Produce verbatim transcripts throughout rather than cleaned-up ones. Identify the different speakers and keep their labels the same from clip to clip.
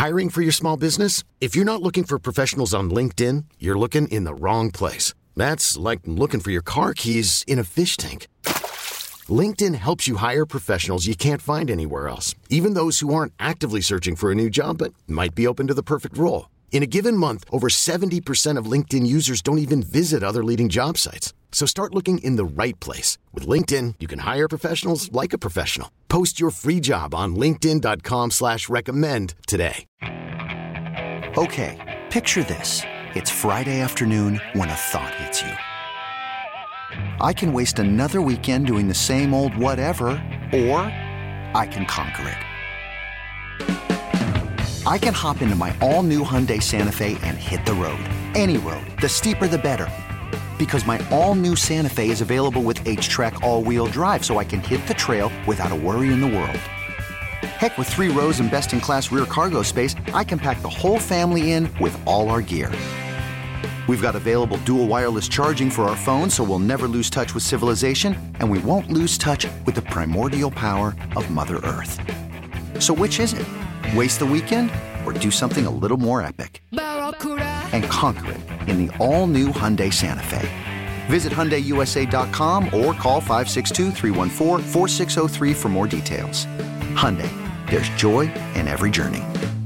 Speaker 1: Hiring for your small business? If you're not looking for professionals on LinkedIn, you're looking in the wrong place. That's like looking for your car keys in a fish tank. LinkedIn helps you hire professionals you can't find anywhere else, even those who aren't actively searching for a new job but might be open to the perfect role. In a given month, over seventy percent of LinkedIn users don't even visit other leading job sites. So start looking in the right place. With LinkedIn, you can hire professionals like a professional. Post your free job on linkedin dot com slash recommend today.
Speaker 2: Okay, picture this. It's Friday afternoon when a thought hits you. I can waste another weekend doing the same old whatever, or I can conquer it. I can hop into my all-new Hyundai Santa Fe and hit the road. Any road. The steeper, the better. Because my all-new Santa Fe is available with H-Track all-wheel drive, so I can hit the trail without a worry in the world. Heck, with three rows and best-in-class rear cargo space, I can pack the whole family in with all our gear. We've got available dual wireless charging for our phones, so we'll never lose touch with civilization, and we won't lose touch with the primordial power of Mother Earth. So which is it? Waste the weekend or do something a little more epic? And conquer it in the all-new Hyundai Santa Fe. Visit Hyundai U S A dot com or call five six two, three one four, four six zero three for more details. Hyundai, there's joy in every journey.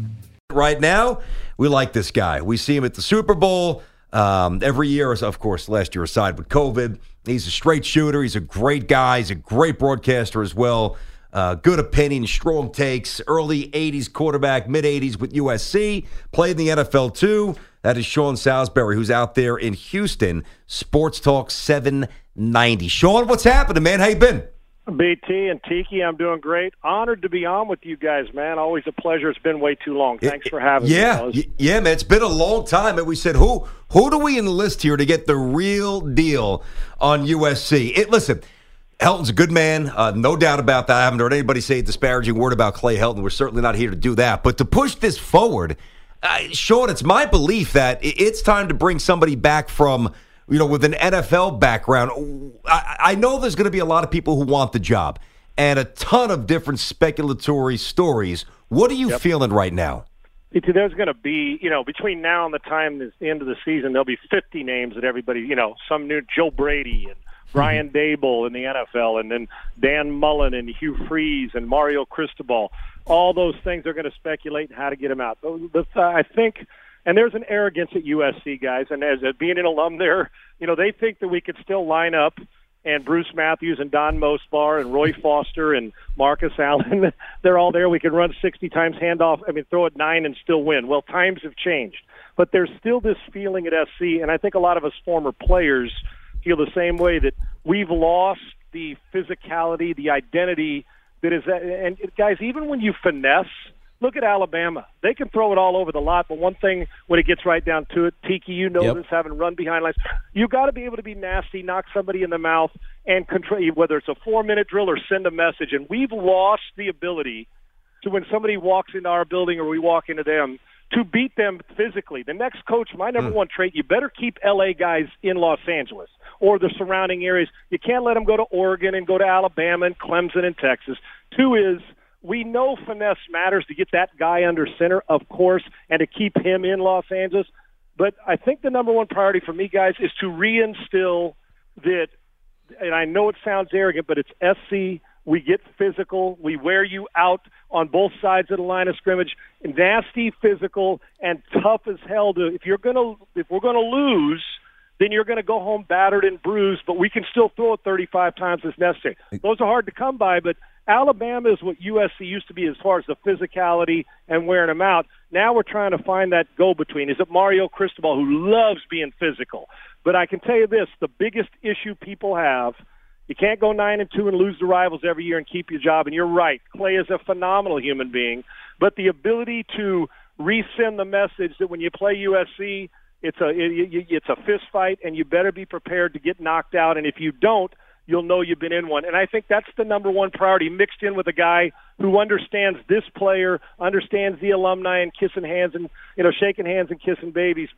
Speaker 3: Right now, we like this guy. We see him at the Super Bowl um, every year, of course, last year aside with COVID. He's a straight shooter. He's a great guy. He's a great broadcaster as well. Uh, good opinion, strong takes, early eighties quarterback, mid-eighties with U S C, played in the N F L too. That is Sean Salisbury, who's out there in Houston, Sports Talk seven ninety. Sean, what's happening, man? How you been?
Speaker 4: B T and Tiki, I'm doing great. Honored to be on with you guys, man. Always a pleasure. It's been way too long. Thanks for having
Speaker 3: yeah,
Speaker 4: me.
Speaker 3: Yeah, yeah, man. It's been a long time. And we said, who who do we enlist here to get the real deal on U S C? It, listen, Helton's a good man, uh, no doubt about that. I haven't heard anybody say a disparaging word about Clay Helton. We're certainly not here to do that. But to push this forward, uh, Sean, it's my belief that it's time to bring somebody back from, you know, with an N F L background. I, I know there's going to be a lot of people who want the job and a ton of different speculatory stories. What are you yep. feeling right now?
Speaker 4: There's going to be, you know, between now and the time it's the end of the season, there'll be fifty names that everybody, you know, some new Joe Brady and Brian Dable in the N F L, and then Dan Mullen and Hugh Freeze and Mario Cristobal. All those things are going to speculate how to get him out. But I think, and there's an arrogance at U S C, guys, and as a, being an alum there, you know, they think that we could still line up and Bruce Matthews and Don Mosbar and Roy Foster and Marcus Allen, they're all there. We can run sixty times handoff, I mean, throw it nine and still win. Well, times have changed. But there's still this feeling at S C, and I think a lot of us former players feel the same way, that we've lost the physicality, the identity that is that. And guys, even when you finesse, look at Alabama. They can throw it all over the lot, but one thing when it gets right down to it, Tiki, you know yep. this, having run behind lines, you got to be able to be nasty, knock somebody in the mouth, and control, whether it's a four-minute drill or send a message. And we've lost the ability to, when somebody walks into our building or we walk into them, to beat them physically. The next coach, my number mm. one trait, you better keep L A guys in Los Angeles or the surrounding areas. You can't let them go to Oregon and go to Alabama and Clemson and Texas. Two is, we know finesse matters to get that guy under center, of course, and to keep him in Los Angeles. But I think the number one priority for me, guys, is to reinstill that, and I know it sounds arrogant, but it's S C. We get physical. We wear you out on both sides of the line of scrimmage. Nasty, physical, and tough as hell. To if you're gonna, if we're gonna lose, then you're going to go home battered and bruised. But we can still throw it thirty-five times as necessary. Those are hard to come by, but Alabama is what U S C used to be as far as the physicality and wearing them out. Now we're trying to find that go-between. Is it Mario Cristobal, who loves being physical? But I can tell you this: the biggest issue people have. You can't go nine and two and lose to rivals every year and keep your job. And you're right. Clay is a phenomenal human being. But the ability to resend the message that when you play U S C, it's a it, it's a fist fight, and you better be prepared to get knocked out. And if you don't, you'll know you've been in one. And I think that's the number one priority, mixed in with a guy who understands this player, understands the alumni, and kissing hands and you know shaking hands and kissing babies. But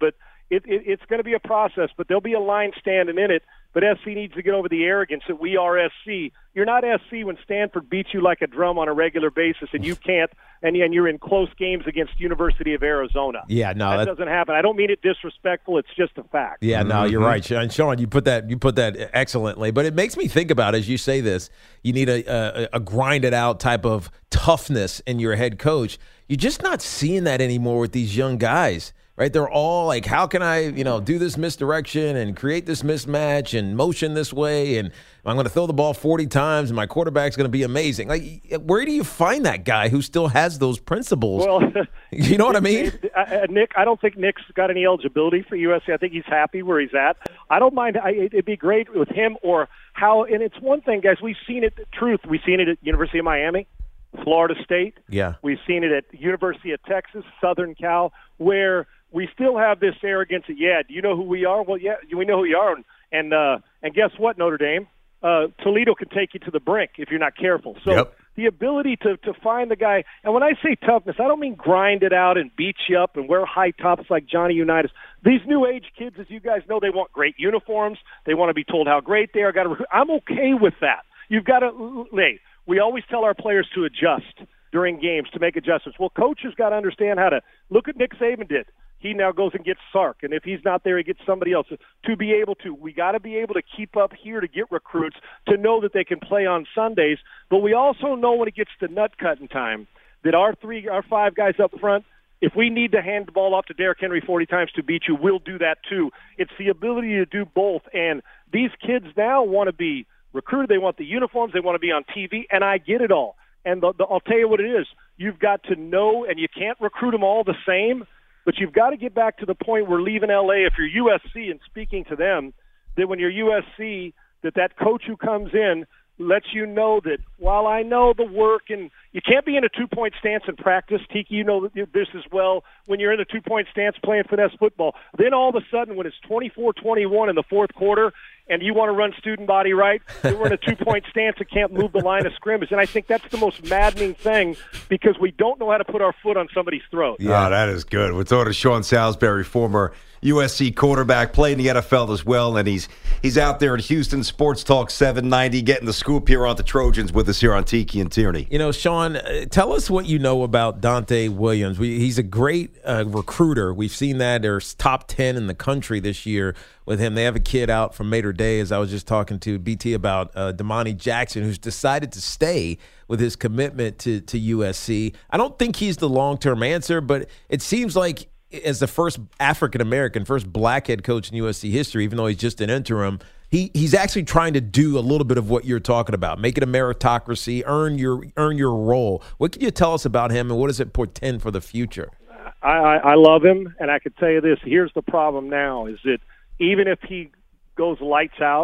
Speaker 4: it, it, it's going to be a process, but there'll be a line standing in it. But S C needs to get over the arrogance that we are S C. You're not S C when Stanford beats you like a drum on a regular basis, and you can't, and, and you're in close games against University of Arizona.
Speaker 5: Yeah, no,
Speaker 4: that
Speaker 5: that
Speaker 4: doesn't happen. I don't mean it disrespectful. It's just a fact.
Speaker 5: Yeah, no,
Speaker 3: Mm-hmm.
Speaker 5: you're right, Sean. Sean, you put that you put that excellently. But it makes me think about, as you say this, you need a a, a grinded out type of toughness in your head coach. You're just not seeing that anymore with these young guys. Right, they're all like, how can I, you know, do this misdirection and create this mismatch and motion this way, and I'm going to throw the ball forty times, and my quarterback's going to be amazing. Like, where do you find that guy who still has those principles?
Speaker 4: Well,
Speaker 5: you know what I mean?
Speaker 4: Uh, Nick, I don't think Nick's got any eligibility for U S C. I think he's happy where he's at. I don't mind. I, it'd be great with him or how. And it's one thing, guys. We've seen it. Truth, we've seen it at University of Miami, Florida State.
Speaker 5: Yeah,
Speaker 4: we've seen it at University of Texas, Southern Cal, where we still have this arrogance that, yeah, do you know who we are? Well, yeah, we know who we are. And and, uh, and guess what, Notre Dame? Uh, Toledo can take you to the brink if you're not careful. So
Speaker 3: yep.
Speaker 4: the ability to, to find the guy, and when I say toughness, I don't mean grind it out and beat you up and wear high tops like Johnny Unitas. These new age kids, as you guys know, they want great uniforms. They want to be told how great they are. Got to, I'm okay with that. You've got to, hey, we always tell our players to adjust during games, to make adjustments. Well, coaches got to understand how to look at Nick Saban did. He now goes and gets Sark, and if he's not there, he gets somebody else. To be able to, we got to be able to keep up here to get recruits to know that they can play on Sundays. But we also know when it gets to nut cutting time that our three, our five guys up front, if we need to hand the ball off to Derrick Henry forty times to beat you, we'll do that too. It's the ability to do both, and these kids now want to be recruited. They want the uniforms. They want to be on T V, and I get it all. And the, the, I'll tell you what it is. You've got to know, and you can't recruit them all the same, but you've got to get back to the point where leaving L A, if you're U S C and speaking to them, that when you're U S C, that that coach who comes in lets you know that while I know the work, and you can't be in a two-point stance in practice, Tiki, you know this as well, when you're in a two-point stance playing finesse football, then all of a sudden when it's twenty-four twenty-one in the fourth quarter and you want to run student body right, we're in a two-point stance and can't move the line of scrimmage. And I think that's the most maddening thing because we don't know how to put our foot on somebody's throat.
Speaker 3: Yeah, oh, that is good. We're talking to Sean Salisbury, former U S C quarterback, played in the N F L as well, and he's he's out there at Houston Sports Talk seven ninety, getting the scoop here on the Trojans with us here on Tiki and Tierney.
Speaker 5: You know, Sean, uh, tell us what you know about Dante Williams. We, he's a great uh, recruiter. We've seen that. There's top ten in the country this year with him. They have a kid out from Mater Dei, as I was just talking to B T about, uh, Damani Jackson, who's decided to stay with his commitment to, to U S C. I don't think he's the long-term answer, but it seems like as the first African-American, first black head coach in U S C history, even though he's just an interim, he he's actually trying to do a little bit of what you're talking about, make it a meritocracy, earn your earn your role. What can you tell us about him, and what does it portend for the future?
Speaker 4: I, I, I love him, and I can tell you this. Here's the problem now is that even if he goes lights out,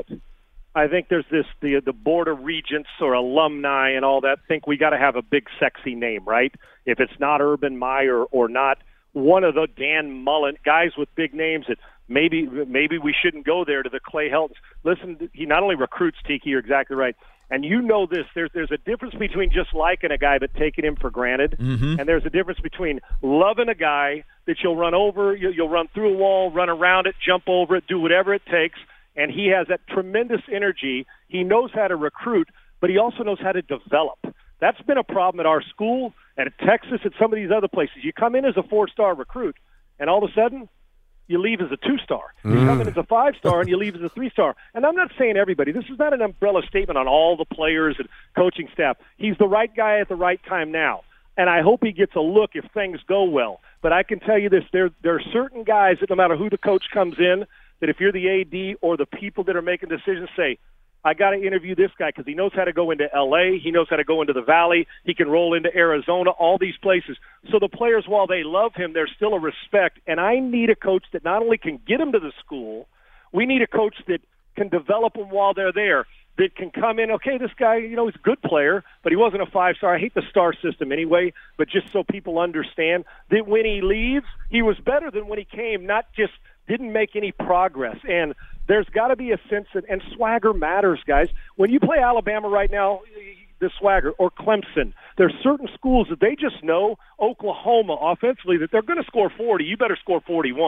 Speaker 4: I think there's this, the the Board of Regents or alumni and all that think we got to have a big, sexy name, right? If it's not Urban Meyer or not one of the Dan Mullen guys with big names that maybe maybe we shouldn't go there to the Clay Heltons. Listen, he not only recruits, Tiki, you're exactly right. And you know this, there's there's a difference between just liking a guy but taking him for granted. Mm-hmm. And there's a difference between loving a guy that you'll run over, you'll, you'll run through a wall, run around it, jump over it, do whatever it takes. And he has that tremendous energy. He knows how to recruit, but he also knows how to develop. That's been a problem at our school, at Texas, at some of these other places. You come in as a four-star recruit, and all of a sudden, you leave as a two-star. You mm. come in as a five-star, and you leave as a three-star. And I'm not saying everybody. This is not an umbrella statement on all the players and coaching staff. He's the right guy at the right time now, and I hope he gets a look if things go well. But I can tell you this, there, there are certain guys that no matter who the coach comes in, that if you're the A D or the people that are making decisions say, I got to interview this guy because he knows how to go into L A, he knows how to go into the Valley, he can roll into Arizona, all these places. So the players, while they love him, there's still a respect. And I need a coach that not only can get them to the school, we need a coach that can develop them while they're there, that can come in, okay, this guy, you know, he's a good player, but he wasn't a five-star. I hate the star system anyway, but just so people understand that when he leaves, he was better than when he came, not just didn't make any progress. And there's got to be a sense that, and swagger matters, guys. When you play Alabama right now, the swagger, or Clemson, there's certain schools that they just know, Oklahoma offensively, that they're going to score forty. You better score forty-one.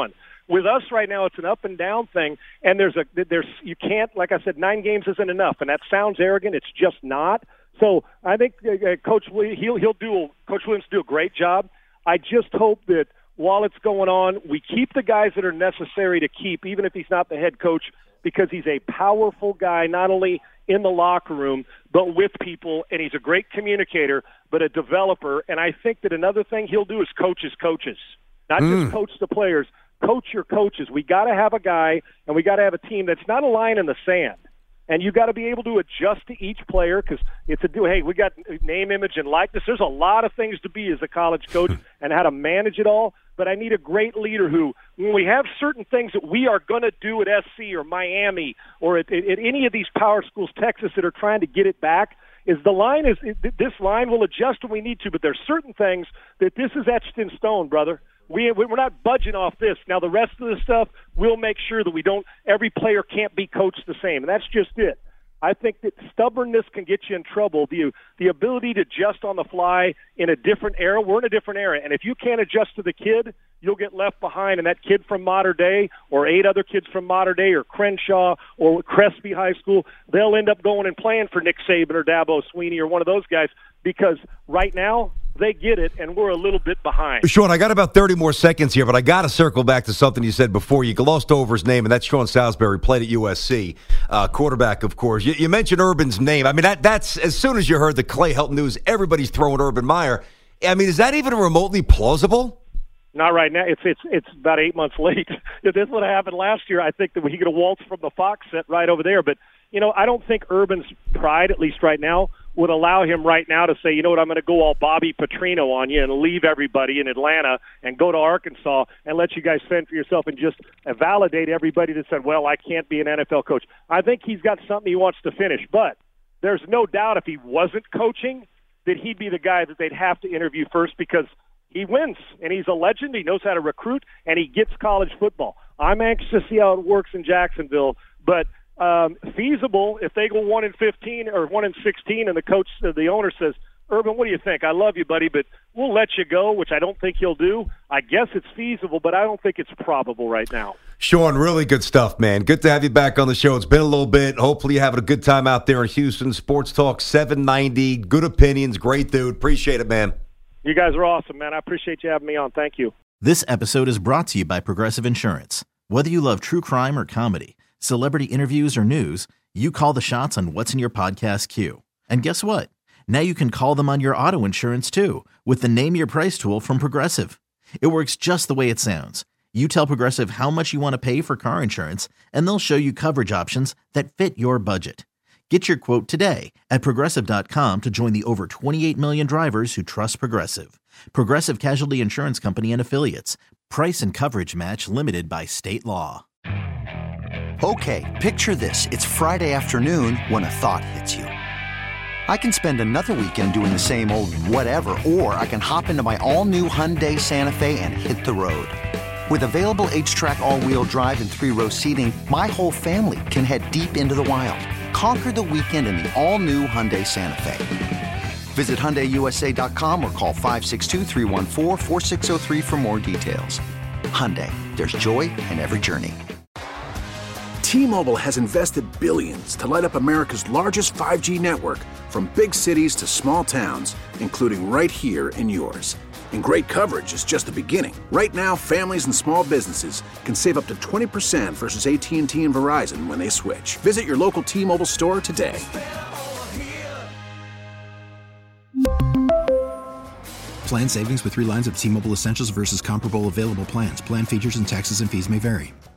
Speaker 4: With us right now, it's an up and down thing, and there's a there's you can't, like I said, nine games isn't enough, and that sounds arrogant. It's just not. So I think uh, Coach Williams, he'll he'll do Coach Williams do a great job. I just hope that while it's going on, we keep the guys that are necessary to keep, even if he's not the head coach, because he's a powerful guy, not only in the locker room, but with people, and he's a great communicator, but a developer. And I think that another thing he'll do is coach his coaches, not mm. just coach the players, coach your coaches. We got to have a guy, and we got to have a team that's not a line in the sand. And you got to be able to adjust to each player because it's a do. Hey, we got name, image, and likeness. There's a lot of things to be as a college coach and how to manage it all. But I need a great leader who, when we have certain things that we are going to do at S C or Miami or at, at, at any of these power schools, Texas, that are trying to get it back, is the line is this line will adjust when we need to. But there's certain things that this is etched in stone, brother. We, we're not budging off this. Now, the rest of the stuff, we'll make sure that we don't – every player can't be coached the same, and that's just it. I think that stubbornness can get you in trouble. The, the ability to adjust on the fly in a different era, we're in a different era, and if you can't adjust to the kid, you'll get left behind, and that kid from Mater Dei or eight other kids from Mater Dei or Crenshaw or Crespi High School, they'll end up going and playing for Nick Saban or Dabo Swinney or one of those guys because right now – they get it, and we're a little bit behind.
Speaker 3: Sean, I got about thirty more seconds here, but I got to circle back to something you said before. You glossed over his name, and that's Sean Salisbury, played at U S C, uh, quarterback, of course. You, you mentioned Urban's name. I mean, that that's as soon as you heard the Clay Helton news, everybody's throwing Urban Meyer. I mean, is that even remotely plausible?
Speaker 4: Not right now. It's it's it's about eight months late. If this would have happened last year, I think that he could have waltzed from the Fox set right over there. But, you know, I don't think Urban's pride, at least right now, would allow him right now to say, you know what, I'm going to go all Bobby Petrino on you and leave everybody in Atlanta and go to Arkansas and let you guys fend for yourself and just validate everybody that said, well, I can't be an N F L coach. I think he's got something he wants to finish. But there's no doubt if he wasn't coaching that he'd be the guy that they'd have to interview first because he wins, and he's a legend. He knows how to recruit, and he gets college football. I'm anxious to see how it works in Jacksonville, but – Um, feasible if they go one and fifteen or one and sixteen, and the coach, uh, the owner says, "Urban, what do you think? I love you, buddy, but we'll let you go," which I don't think he'll do. I guess it's feasible, but I don't think it's probable right now.
Speaker 3: Sean, really good stuff, man. Good to have you back on the show. It's been a little bit. Hopefully, you're having a good time out there in Houston. Sports Talk seven ninety. Good opinions, great dude. Appreciate it, man.
Speaker 4: You guys are awesome, man. I appreciate you having me on. Thank you.
Speaker 6: This episode is brought to you by Progressive Insurance. Whether you love true crime or comedy, celebrity interviews or news, you call the shots on what's in your podcast queue. And guess what? Now you can call them on your auto insurance too with the Name Your Price tool from Progressive. It works just the way it sounds. You tell Progressive how much you want to pay for car insurance, and they'll show you coverage options that fit your budget. Get your quote today at Progressive dot com to join the over twenty-eight million drivers who trust Progressive. Progressive Casualty Insurance Company and Affiliates. Price and coverage match limited by state law.
Speaker 2: Okay, picture this. It's Friday afternoon when a thought hits you. I can spend another weekend doing the same old whatever, or I can hop into my all-new Hyundai Santa Fe and hit the road. With available H-Track all-wheel drive and three-row seating, my whole family can head deep into the wild. Conquer the weekend in the all-new Hyundai Santa Fe. Visit Hyundai U S A dot com or call five six two, three one four, four six zero three for more details. Hyundai, there's joy in every journey.
Speaker 7: T-Mobile has invested billions to light up America's largest five G network, from big cities to small towns, including right here in yours. And great coverage is just the beginning. Right now, families and small businesses can save up to twenty percent versus A T and T and Verizon when they switch. Visit your local T-Mobile store today.
Speaker 8: Plan savings with three lines of T-Mobile Essentials versus comparable available plans. Plan features and taxes and fees may vary.